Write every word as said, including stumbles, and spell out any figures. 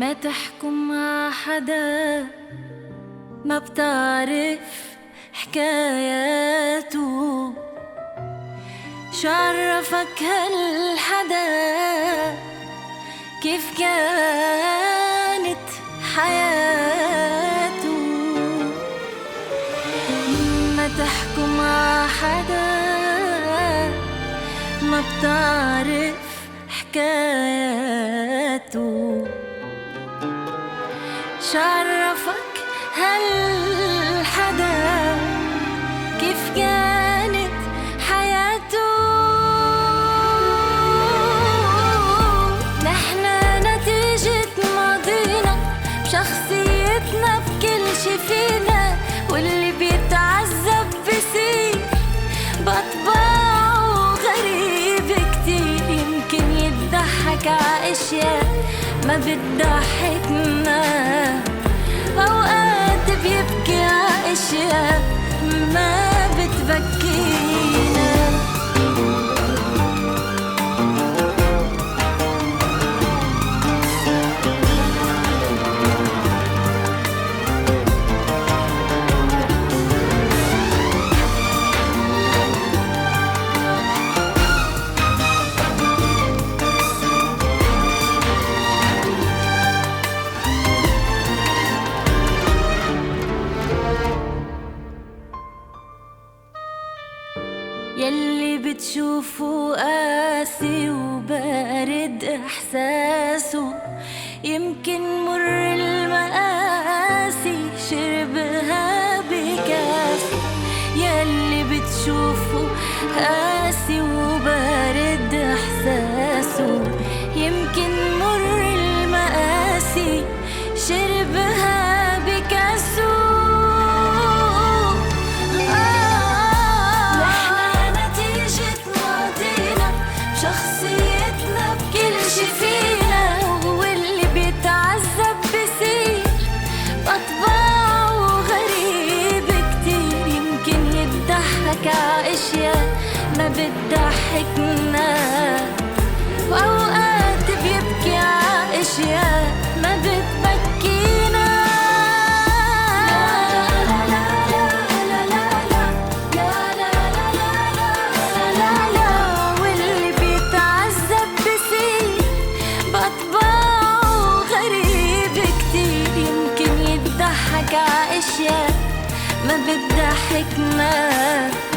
ما تحكم مع حدا ما بتعرف حكاياته. شعرفك هالحدا كيف كانت حياته. ما تحكم مع حدا ما بتعرف حكاياته. شعرفك هالحدا كيف كانت حياته. نحنا نتيجة ماضينا بشخصيتنا بكل شي فينا، واللي بيتعذب بصير بطباعه غريب كتير. يمكن يضحك ع اشياء ما بتضحكنا، اوقات بيبكي ع اشياء ما بتبكينا. يلي بتشوفه قاسي وبارد إحساسه، يمكن مر المقاسي شربها بكاسه. يلي بتشوفه قاسي وبارد إحساسه، يمكن مر المقاسي شربها بكاسه. شخصيتنا بكل شي فينا، واللي بيتعذب بصير بطباعه غريب كتير. يمكن يضحك ع اشياء ما بتضحكنا، واوقات بيبكي ع اشياء ما بتبكينا. اشياء ما بتضحكنا.